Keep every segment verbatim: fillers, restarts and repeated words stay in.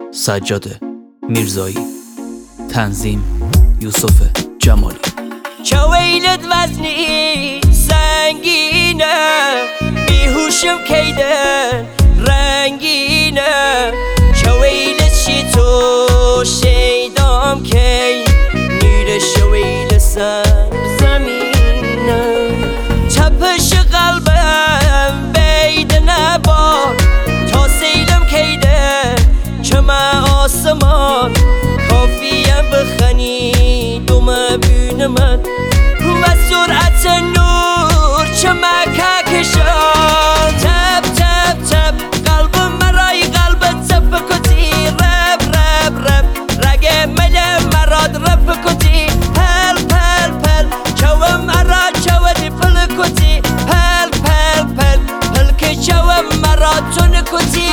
سجاد میرزایی، تنظیم یوسف جمالی. چویلت وزنی سنگینه، بیهوشم کیدن رنگینه. چویلت شی تو شیدام کی، نیر شویل سر زمینه. تپش قلبم بید نبار، تا سیلم کیده چما آسمان. کافیم بخنی دوم بین من، و سرعت نور چمکه کشان. تب تب تب قلبم مرای قلبت تب کتی، رب رب رب رگ مل مراد رب کتی. پل پل پل چوم مرا چودی پل کتی، پل پل پل پل که چوم مرا تون کتی.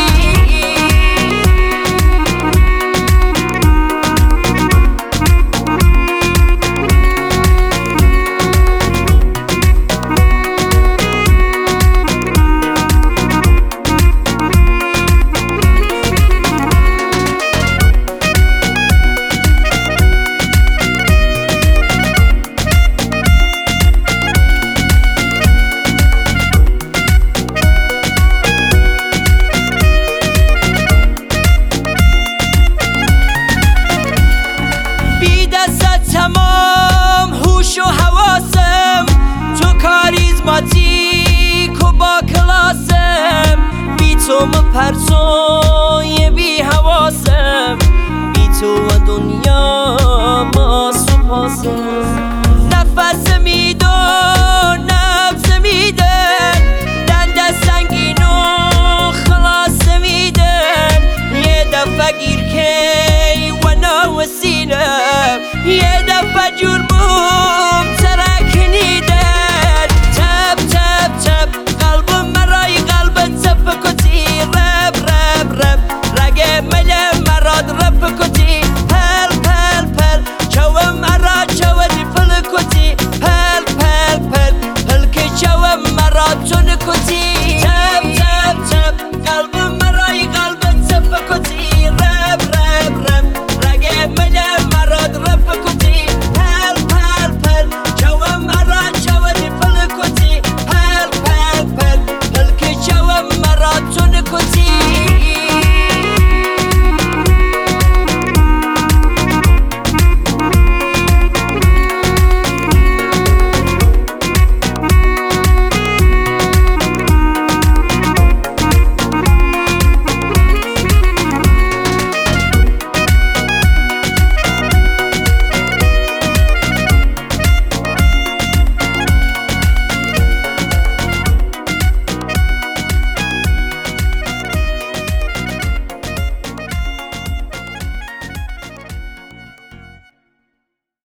تمام هوش و حواسم تو کاریزماتیک و با کلاسم. بی تو مپرسوی بی حواسم، بی تو و دنیا ما سپاسم. نفس میدم